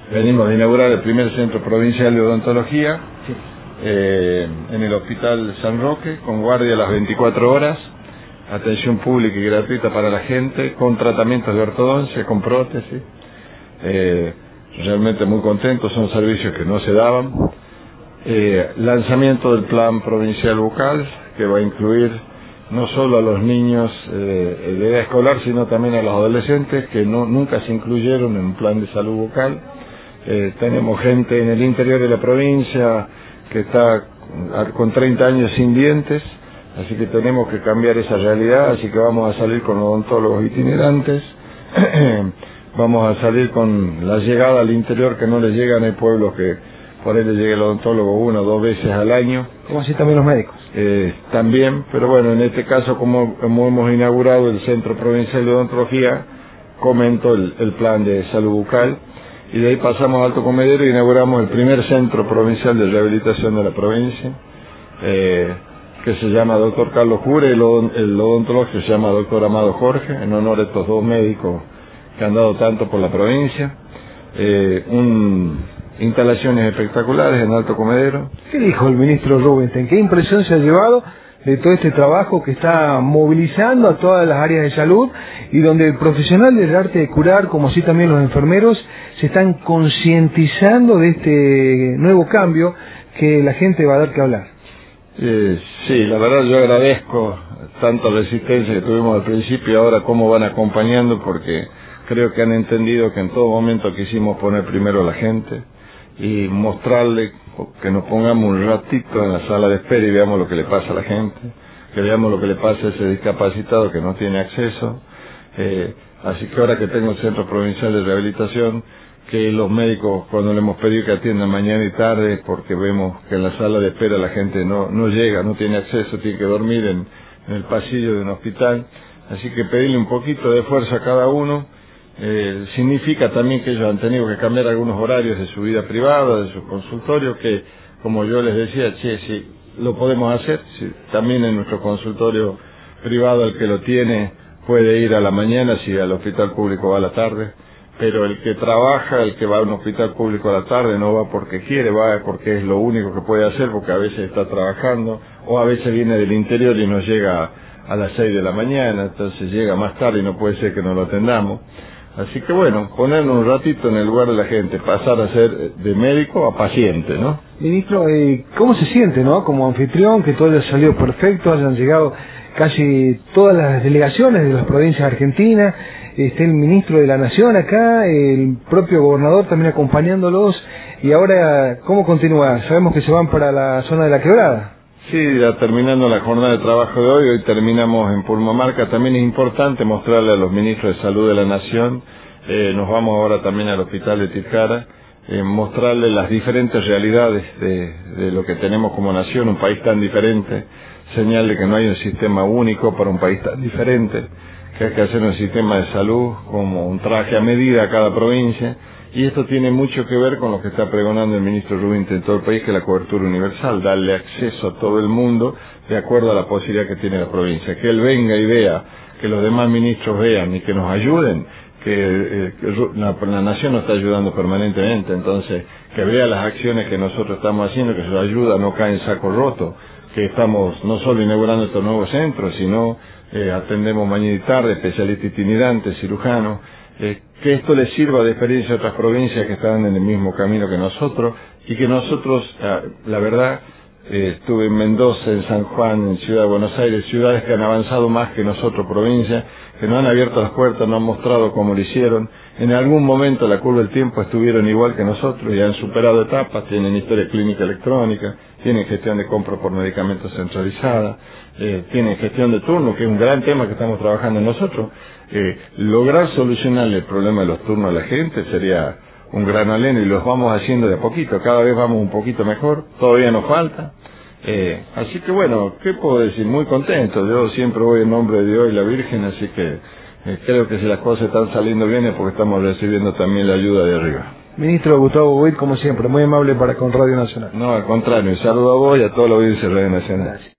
Venimos de inaugurar el primer centro provincial de odontología en el Hospital San Roque, con guardia a las 24 horas, atención pública y gratuita para la gente, con tratamientos de ortodoncia, con prótesis. Realmente muy contentos, son servicios que no se daban. Lanzamiento del plan provincial bucal, que va a incluir no solo a los niños de edad escolar, sino también a los adolescentes que nunca se incluyeron en un plan de salud bucal. Tenemos gente en el interior de la provincia que está con 30 años sin dientes, así que tenemos que cambiar esa realidad, así que vamos a salir con odontólogos itinerantes, vamos a salir con la llegada al interior que no les llegan, hay pueblos que por ahí le llega el odontólogo 1 o 2 veces al año. Como así también los médicos. También, pero bueno, en este caso como hemos inaugurado el Centro Provincial de Odontología, comento el plan de salud bucal, y de ahí pasamos a Alto Comedero y inauguramos el primer Centro Provincial de Rehabilitación de la provincia, que se llama Dr. Carlos Jure, el odontólogo se llama Dr. Amado Jorge, en honor a estos dos médicos que han dado tanto por la provincia. Instalaciones espectaculares en Alto Comedero. ¿Qué dijo el ministro Rubinstein? ¿Qué impresión se ha llevado de todo este trabajo que está movilizando a todas las áreas de salud y donde el profesional del arte de curar, como así también los enfermeros, se están concientizando de este nuevo cambio que la gente va a dar que hablar? Sí, la verdad yo agradezco tanta resistencia que tuvimos al principio y ahora cómo van acompañando, porque creo que han entendido que en todo momento quisimos poner primero a la gente y mostrarle que nos pongamos un ratito en la sala de espera y veamos lo que le pasa a la gente, que veamos lo que le pasa a ese discapacitado que no tiene acceso. Así que ahora que tengo el Centro Provincial de Rehabilitación, que los médicos cuando le hemos pedido que atiendan mañana y tarde, porque vemos que en la sala de espera la gente no llega, no tiene acceso, tiene que dormir en el pasillo de un hospital, así que pedirle un poquito de fuerza a cada uno. Significa también que ellos han tenido que cambiar algunos horarios de su vida privada, de su consultorio, que como yo les decía, si lo podemos hacer, si también en nuestro consultorio privado el que lo tiene puede ir a la mañana, si al hospital público va a la tarde, pero el que trabaja, el que va a un hospital público a la tarde no va porque quiere, va porque es lo único que puede hacer, porque a veces está trabajando, o a veces viene del interior y nos llega a las 6 de la mañana, entonces llega más tarde y no puede ser que no lo atendamos. Así que bueno, ponernos un ratito en el lugar de la gente, pasar a ser de médico a paciente, ¿no? Ministro, ¿cómo se siente, no? Como anfitrión, que todo haya salido perfecto, hayan llegado casi todas las delegaciones de las provincias argentinas, esté el ministro de la Nación acá, el propio gobernador también acompañándolos, y ahora, ¿cómo continúa? Sabemos que se van para la zona de la Quebrada. Sí, ya terminando la jornada de trabajo de hoy terminamos en Purmamarca. También es importante mostrarle a los ministros de Salud de la Nación, nos vamos ahora también al Hospital de Tilcara, mostrarle las diferentes realidades de lo que tenemos como nación, un país tan diferente, señal de que no hay un sistema único para un país tan diferente, que hay que hacer un sistema de salud como un traje a medida a cada provincia. Y esto tiene mucho que ver con lo que está pregonando el ministro Rubinstein en todo el país, que es la cobertura universal, darle acceso a todo el mundo de acuerdo a la posibilidad que tiene la provincia. Que él venga y vea, que los demás ministros vean y que nos ayuden, que la nación nos está ayudando permanentemente, entonces que vea las acciones que nosotros estamos haciendo, que su ayuda no cae en saco roto, que estamos no solo inaugurando estos nuevos centros, sino atendemos mañana y tarde, especialistas itinerantes, cirujanos, que esto les sirva de experiencia a otras provincias que están en el mismo camino que nosotros, y que nosotros, la verdad, estuve en Mendoza, en San Juan, en Ciudad de Buenos Aires, ciudades que han avanzado más que nosotros, provincias, que nos han abierto las puertas, nos han mostrado cómo lo hicieron. En algún momento a la curva del tiempo estuvieron igual que nosotros y han superado etapas, tienen historia clínica electrónica, tienen gestión de compra por medicamentos centralizada, tienen gestión de turno, que es un gran tema que estamos trabajando nosotros. Lograr solucionarle el problema de los turnos a la gente sería un gran aleno, y los vamos haciendo de a poquito, cada vez vamos un poquito mejor, todavía nos falta. Así que bueno, ¿qué puedo decir? Muy contento, yo siempre voy en nombre de Dios y la Virgen, así que creo que si las cosas están saliendo bien es porque estamos recibiendo también la ayuda de arriba. Ministro Gustavo Boit, como siempre, muy amable para con Radio Nacional. No, al contrario, un saludo a vos y a todos los audiencias de Radio Nacional. Gracias.